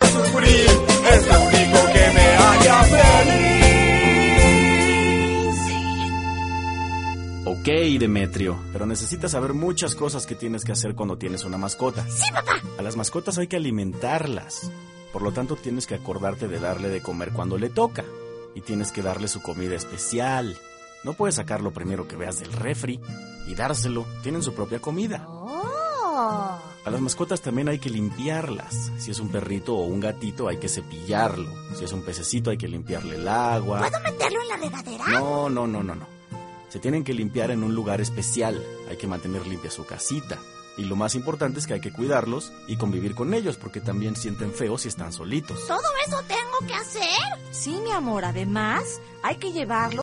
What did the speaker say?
sufrir, es lo único que me haría feliz. Ok, Demetrio, pero necesitas saber muchas cosas que tienes que hacer cuando tienes una mascota. ¡Sí, papá! A las mascotas hay que alimentarlas. Por lo tanto, tienes que acordarte de darle de comer cuando le toca. Y tienes que darle su comida especial. No puedes sacar lo primero que veas del refri y dárselo. Tienen su propia comida. ¡Oh! A las mascotas también hay que limpiarlas. Si es un perrito o un gatito, hay que cepillarlo. Si es un pececito, hay que limpiarle el agua. ¿Puedo meterlo en la regadera? No. Se tienen que limpiar en un lugar especial. Hay que mantener limpia su casita. Y lo más importante es que hay que cuidarlos y convivir con ellos, porque también sienten feo si están solitos. ¿Todo eso tengo que hacer? Sí, mi amor, además hay que llevarlo